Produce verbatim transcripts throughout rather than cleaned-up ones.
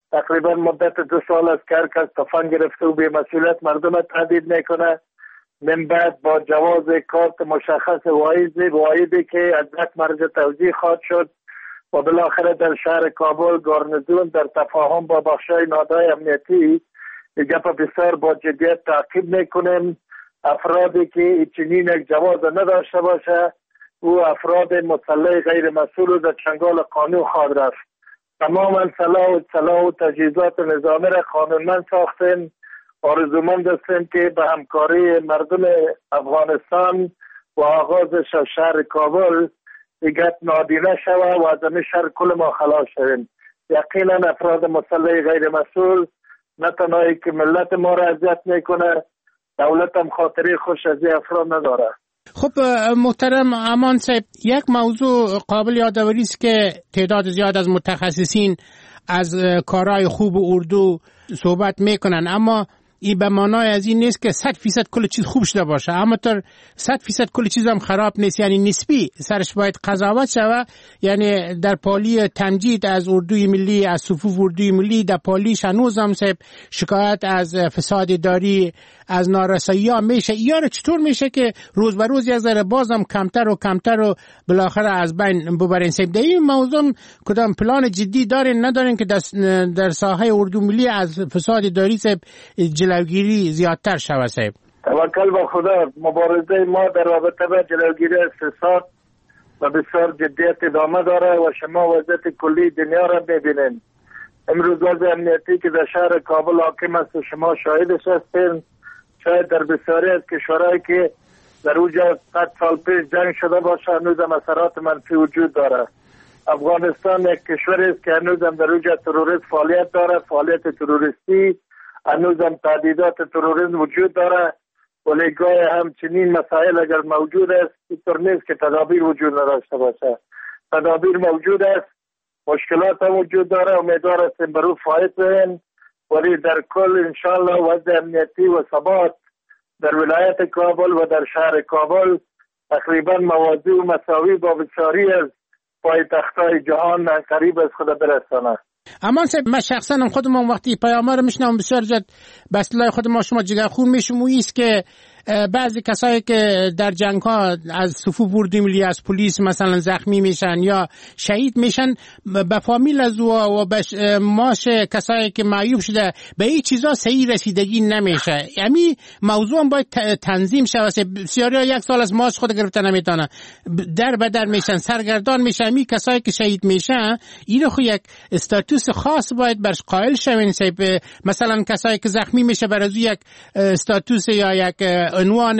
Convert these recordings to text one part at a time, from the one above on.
تقریبا مدت دو سال است که هر کس تفنگ گرفته و به مسئولیت مردم تهدید میکنه. من بعد با جواز کارت مشخص واعظی واعظی که از یک مرجع توضیح خواهد شد و بالاخره در شهر کابل گارنیزون در تفاهم با بخشای نهادهای امنیتی گپ بسیار با جدیت تعقیب میکنیم. افرادی که چنین یک جواز نداشته باشه او افراد مسلح غیر مسئول در چنگال قانون خواهد رفت. تماما سلاح و سلاح و تجهیزات نظامی را قانونمند ساختیم. آرزومند هستیم که به همکاری مردم افغانستان و آغازش از شهر کابل دیگر نادیده شود و از همین شر کل ما خلاص شویم. یقینا افراد مسلح غیر مسئول نه تنهایی که ملت ما را اذیت میکنه، دولت هم خاطری خوش از این افراد نداره. خب محترم امان صاحب، یک موضوع قابل یادآوری است که تعداد زیاد از متخصصین از کارهای خوب اردو صحبت میکنن، اما این به معنای از این نیست که صد فیصد کل چیز خوب شده باشه، اما تر صد فیصد کل چیز هم خراب نیست، یعنی نسبی سرش باید قضاوت شود. یعنی در پالی تمجید از اردوی ملی، از صفوف اردوی ملی، در پالیش هنوز هم شکایت از فساد اداری، از نارسایی ها میشه. یا چطور میشه که روز به روز یک ذره بازم کمتر و کمتر و بالاخره از بین ببرین؟ سیب در این موضوع کدام پلان جدی دارین ندارین که در ساحه اردو ملی از فساد اداری جلوگیری زیادتر شود؟ صاحب توکل به خدا. مبارزه ما در رابطه با جلوگیری از فساد و بسیار جدیت ادامه داره و شما وضعیت کلی دنیا را ببینید. امروز وضع امنیتی که در شهر کابل حاکم است و شما شاهدش هستین، شاید در بسیاری از کشورهایی که در اونجا صد سال پیش جنگ شده باشه هنوز هم اثرات منفی وجود داره. افغانستان یک کشوری است که هنوز هم در اونجا تروریسم فعالیت داره، فعالیت تروریستی، هنوز هم تهدیدات تروریسم وجود داره. ولی گاهی همچنین مسائل اگر موجود است اینطور نیست که تدابیر وجود نداشته باشه. تدابیر موجود است، مشکلات هم وجود داره. امیدوار هستیم برو فایت بین، ولی در کل انشاءالله وضع امنیتی و ثبات در ولایت کابل و در شهر کابل تقریبا موازی و مساوی با بسیاری از پایتخت‌های جهان قریب از خود برسانه. اما من شخصا هم خودم وقتی پیام‌ها رو میشنم بسیار زیاد به اصطلاح خود ما شما جگرخون میشم و ایست که بعضی کسایی که در جنگ ها از صفوف اردوی ملی از پلیس مثلا زخمی میشن یا شهید میشن به فامیل از و به ماش کسایی که معیوب شده به این چیزا صحیح رسیدگی نمیشه. یعنی موضوع هم باید تنظیم شود. بسیاری ها یک سال از ماش خود گرفته نمیتونن، در به در میشن، سرگردان میشن. می کسایی که شهید میشن این خو یک استاتوس خاص باید برش قائل شوین. مثلا کسایی که زخمی میشه برای یک استاتوس یا یک عنوان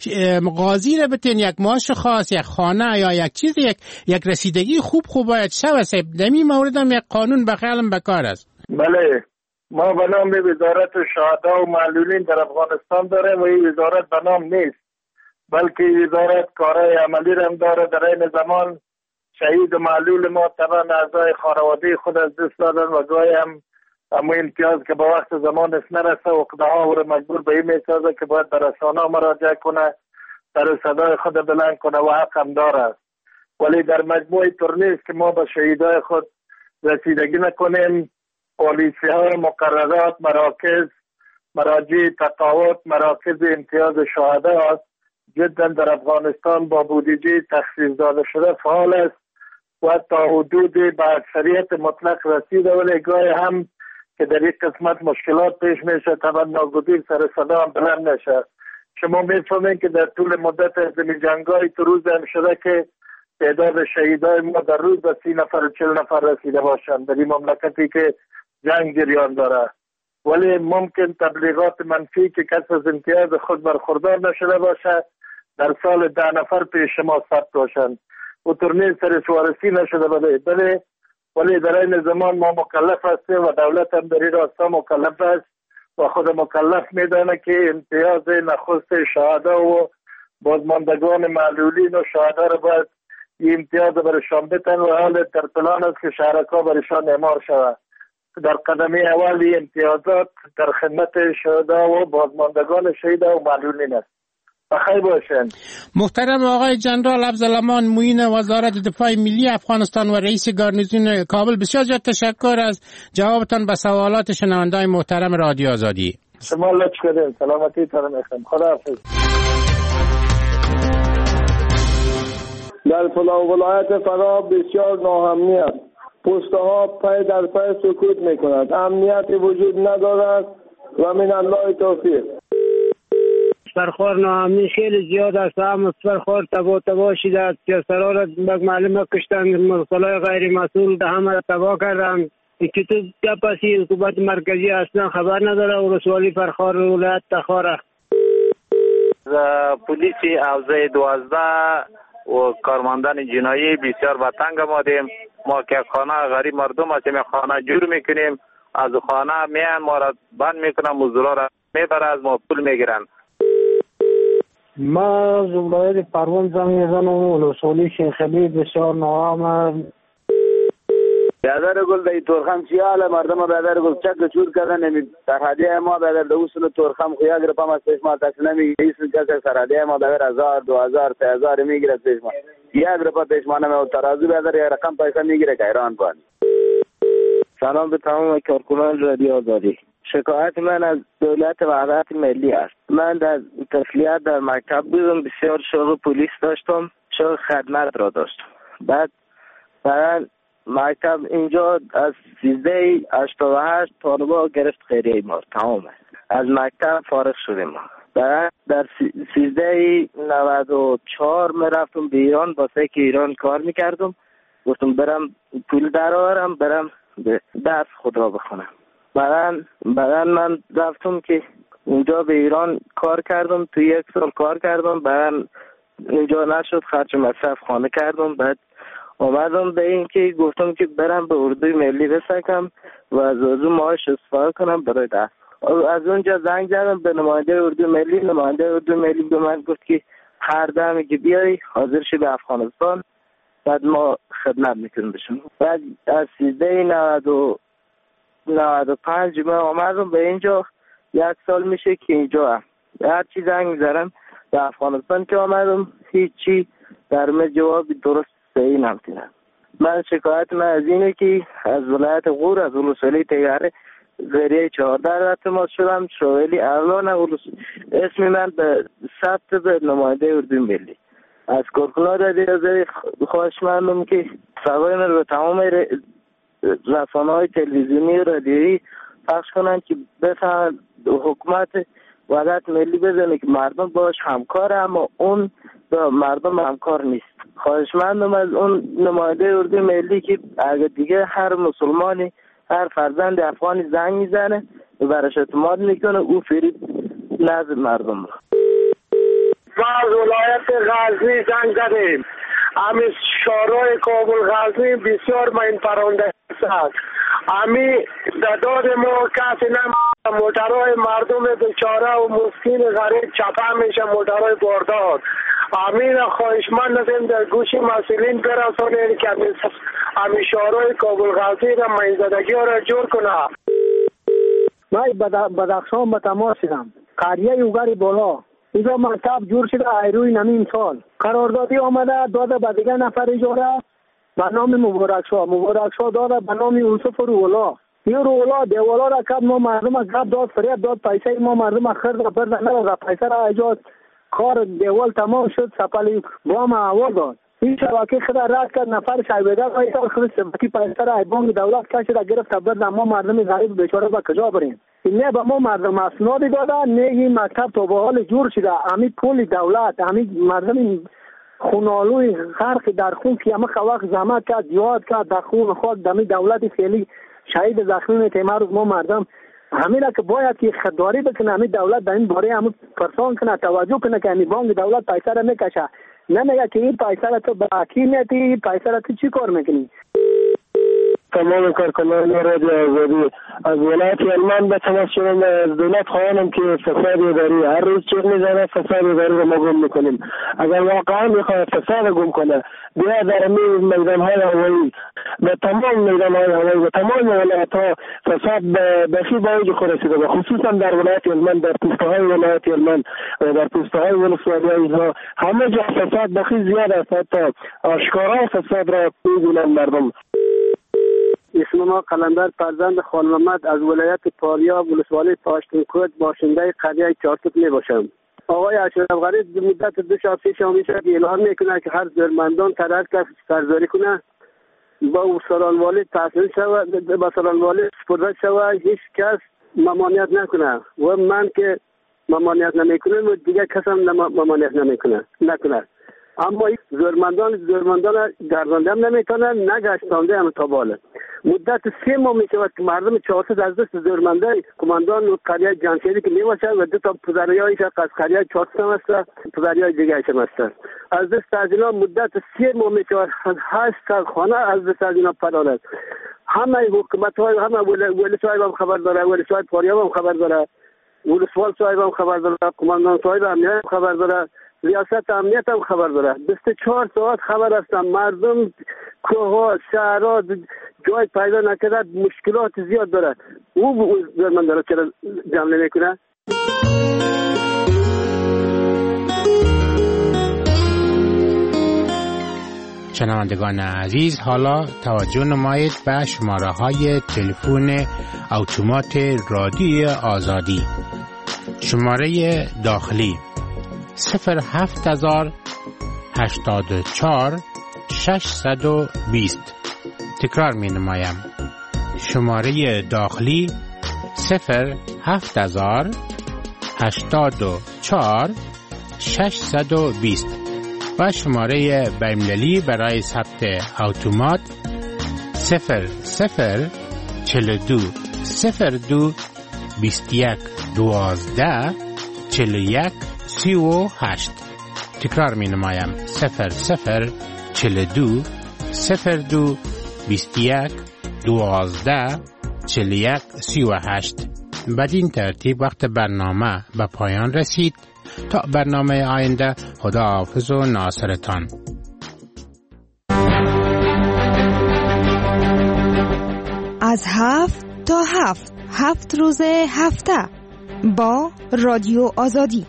غازی رو بتین، یک معاش خاص، یک خانه یا یک چیز، یک یک رسیدگی خوب خوب باید شود. دمی مورد هم یک قانون بخیالم بکار است. بله، ما به نام وزارت شهدا و معلولین در افغانستان داره و این وزارت به نام نیست، بلکه وزارت کارهای عملی هم داره. در این زمان شهید و معلول ما طبعا اعضای خانواده خود از دست دادن و گاهی هم اما امتیاز که با وقت زمانش نرسه و قدها او رو مجبور به این میسازه که باید به رسانه مراجعه کنه، در صدای خود بلند کنه و حق هم داره. ولی در مجموع طور نیست که ما به شهیدای خود رسیدگی نکنیم. پالیسی ها، مقررات، مراکز، مراجع تقاعد، مراکز امتیاز شهدا جدا در افغانستان با بودجه تخصیص داده شده فعال است و تا حدود به اکثریت مطلق رسیده، ولی گاهی هم که در یک قسمت مشکلات پیش میشه طبعا ناگزیر سر صدا هم بلند نشه. شما میفهمین که در طول مدت از جنگای تو روز هم شده که تعداد شهیدای ما در روز به سی نفر و چل نفر رسیده باشند در این مملکتی که جنگ جریان داره. ولی ممکن تبلیغات منفی که کس از امتیاز خود برخوردار نشده باشه در سال ده نفر پیش شما ثبت باشند و ترنیز سر سوارسی نشده بله بله ولی در این زمان ما مکلف هستیم و دولت هم در این راستا مکلف است و خود مکلف میدانه که امتیاز نخست شهدا و بازماندگان معلولین و شهدا را باید این امتیاز برشان بتن و حال در پلان است که شهرکا برشان اعمار شود. در قدمی اولی امتیازات در خدمت شهدا و بازماندگان شهدا و معلولین است. بخیر باشین. محترم آقای جنرال افضلامان معین وزارت دفاع ملی افغانستان و رئیس گارنیزون کابل، بسیار زیاد تشکر از جوابتان به سوالات شنونده‌های محترم رادیو آزادی. شما لطف کردین. سلامتی تان میخوام. خداحافظ. در فلان ولایت فراه بسیار ناامنی است. پسته ها پای در پای سکوت میکنند. امنیتی وجود ندارد و من الله توفیق. سرخور ناامنی خیلی زیاد است. هم سرخور تبا تبا شده است. سرها را معلومه کشتند. مسئله غیر مسئول همه را تبا کردند. که تو پسی حکومت مرکزی اصلا خبر نداره و رسوالی فرخار ولایت تخاره. پلیس حوزه دوازده و کارمندان جنایی بسیار به تنگ آمدیم. ما که خانه غریب مردم هستیم، خانه جور میکنیم، از خانه میان ما را بند میکنن، مزدورا را میبره، از ما پول میگیرن. ما زنبایل پروان زنگ میزنم و رسوالی شیخلی بسیار ناامن. برادر گل در تورخم چی حاله؟ مردم برادر گل چک چور کردن. نمی سرحدی ما برادر دوستن تورخم خویا گرفتم از پیش ما تاکسی نمی ایسن کسی سرحدی ما برادر هزار دو هزار سه هزار میگیره پیش ما. یا گرفت پیش ما نمی ترازو برادر یا رقم پیسه میگیره که ایران بانی. سلام به تمام کارکنان رادیو آزادی. شکایت من از دولت وحدت ملی است. من در تسلیت در مکتب بودم، بسیار شوق پلیس داشتم، شوق خدمت را داشتم. بعد بعد مکتب اینجا از سیزده هشتاد و هشت طالبا گرفت خیریه ما تمامه. از مکتب فارغ شدیم ما. بعد در سیزده نود و چهار می رفتم به ایران، واسه که ایران کار میکردم. گفتم برم پول در آورم برم درس خود را بخونم. بعد بعد من رفتم که اونجا به ایران کار کردم، تو یک سال کار کردم. بعد اینجا نشد، خرج مصرف خانه کردم. بعد اومدم به این که گفتم که برم به اردوی ملی بسکم و از اون معاش استفاده کنم برای درس. از اونجا زنگ زدم به نماینده اردوی ملی. نماینده اردوی ملی به من گفت که هر دمی که بیای حاضر شی به افغانستان، بعد ما خدمت میکنیم بشون. بعد از سیزده نود و پنج من آمدم به اینجا، یک سال میشه که اینجا هم. هر چی زنگ میزنم به افغانستان که آمدم هیچی در من جواب درست صحیح نمیتونم. من شکایت من از اینه که از ولایت غور از ولسوالی تیاره ذریعه چهارده ارتماس شدم. شوالی الان اسم من به ثبت به نماینده اردوی ملی. از کارکنان رادیو آزادی خواهش مندم که صدای من به تمام رسانه‌های تلویزیونی و رادیویی پخش کنند که بفهمند حکومت وحدت ملی بزنه که مردم باش همکاره، اما اون با مردم همکار نیست. خواهش مندم از اون نماینده اردوی ملی که اگر دیگه هر مسلمانی، هر فرزند افغانی زنگ میزنه برش اعتماد میکنه، او فریب نزد مردم. ما از ولایت غزنی زنگ زدیم. امی شورای کابل غزنی بسیار ما این پرونده است. امی داد ما کسی نم موترهای مردم بیچاره و مسکین غریب چپه میشه، موترهای باردار. امین خواهش من ندیم در گوش مسئولین برسانید که امی شورای کابل غزنی را مینزدگی را جور کنه. من بدخشان به تماس شدم. قریه یوگری بالا اینجا مکتب جور شده ایروی نمیم سال. قراردادی آمده داده به دیگه نفر اجاره به نام مبارک شاه. مبارک شاه داده به نام یوسف رولا. یه رولا دیوالا را کد ما مردم گپ داد، فریاد داد، پیسه ما مردم خرد برد نداد، پیسه را ایجاد کار دیوال تمام شد، سپالی وام آورد داد. این شبکه خدا رد کرد، نفر شایبیده پیسه خرد سبکی پیسه را بانک دولت کشید گرفت برد. ما مردم غریب بیچاره به کجا بریم؟ نه به ما مردم اسنادی دادن، نه این مکتب تو به حال جور شده. همین پول دولت، همین مردم خونالوی غرق در خون که همه وقت زحمت کرد، یاد کرد در خون خود دمی دولت فعلی شهید زخمی تیمار ما مردم همین را که باید که خداری بکنه، همین دولت در این باره همون پرسان کنه، توجه کنه که همین بانک دولت پیسه را میکشه. نه میگه که این پیسه را تو با کی میتی، پیسه را تو چی کار میکنی؟ تمام کارکنان رادیو آزادی از ولایت هلمند به تماس شدم. از دولت خواهانم که فساد اداری هر روز چیز میزنه، فساد اداری رو ما گم میکنیم. اگر واقعا میخواد فساد گم کنه بیا در میدان های هوایی، به تمام میدان های هوایی و تمام ولایت ها فساد به خی با اوج خود رسیده، خصوصا در ولایت هلمند، در پوسته های ولایت هلمند و در پوسته های ولسوالی ها همه جا فساد به خی زیاد است، حتی آشکارا فساد را میبینند مردم. اسم ما قلندر فرزند خان محمد از ولایت پاریا ولسوالی پاشتونکوت باشنده قریه چارتوت می باشم. آقای اشرف غریب مدت دو شب سه شب میشه که اعلام میکنه که هر ضرورتمندان طرح کس سرزاری کنه با سالانوالی تحصیل شود، با سالانوالی سپرده شود، هیچ کس ممانعت نکنه و من که ممانعت نمیکنه و دیگه کس هم ممانعت نمیکنه نکنه. اما ضرورتمندان ضرورتمندان گردانده هم نمیتونن، نگشتانده هم تا بالا. مدت سه ماه میشود که مردم چهارصد از دست ضرورتمندان کماندان قریه جانشیری که میباشد و دو تا پدریایش از قریه چهارصد هم هست، پدریای دیگه هم هست. از دست از اینا مدت سه ماه میشود هشت خانه از دست از اینا فرار است. همه حکومت های همه ولی صاحب هم خبر داره، ولی صاحب پاریا هم خبر داره، ولسوال صاحب هم خبر داره، کماندان صاحب هم خبر داره، ریاست امنیت هم خبر داره. بیست و چهار ساعت خبر هستم. مردم کوها شهرها جای پیدا نکرده، مشکلات زیاد داره. او من داره چرا جمع نمیکنه؟ شنوندگان عزیز، حالا توجه نمایید به شماره های تلفن اتومات رادیو آزادی. شماره داخلی صفر هفت هزار هشتاد و چهار ششصد و بیست. تکرار می نمایم. شماره داخلی صفر هفت هزار هشتاد و چهار ششصد و بیست و شماره بین‌المللی برای ثبت اتومات صفر صفر چهل و دو صفر دو بیست و یک دوازده چهل و یک سی و هشت. تکرار می نمایم. صفر صفر چهل و دو صفر دو بیست و یک دوازده چهل و یک سی و هشت. بدین ترتیب وقت برنامه به پایان رسید. تا برنامه آینده، خدا حافظ و ناصرتان. از هفت تا هفت هفت روز هفته با رادیو آزادی.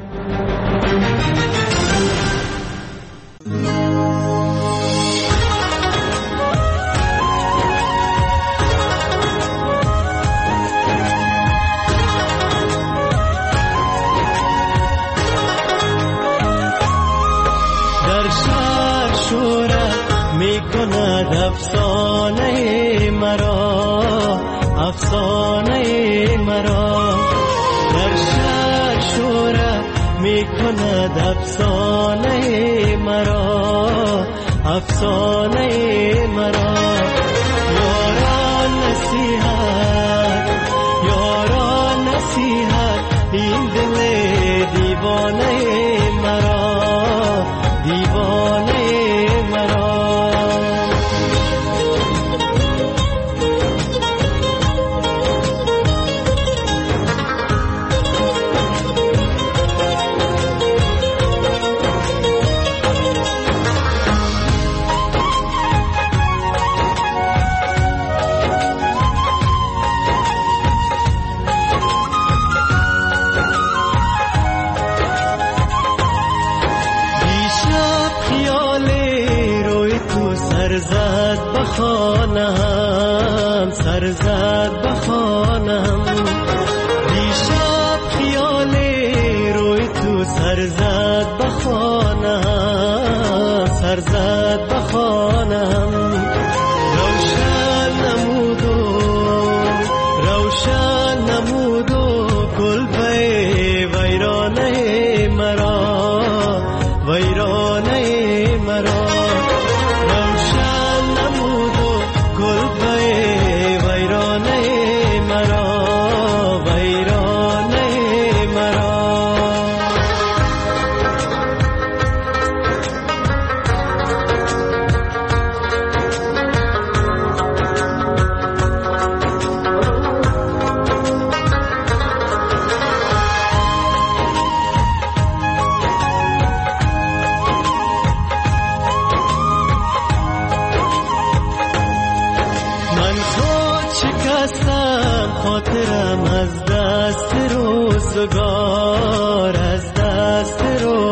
میکند افسانه مرا، افسانه مرا در شهر شوره میکند افسانه مرا، افسانه مرا. یاران نصیحت، یاران نصیحت، این دل دیوانه مرا، دیوانه مرا. خانم سرزد بخانم، دیشب خیال روی تو سرزد بخانم، سرزد بخانم. روشن نمودو روشن نمودو کلبه ویرانه مرا، ویرانه مرا. روشن نمودو کل خاطرم از دست روزگار، از دست روزگار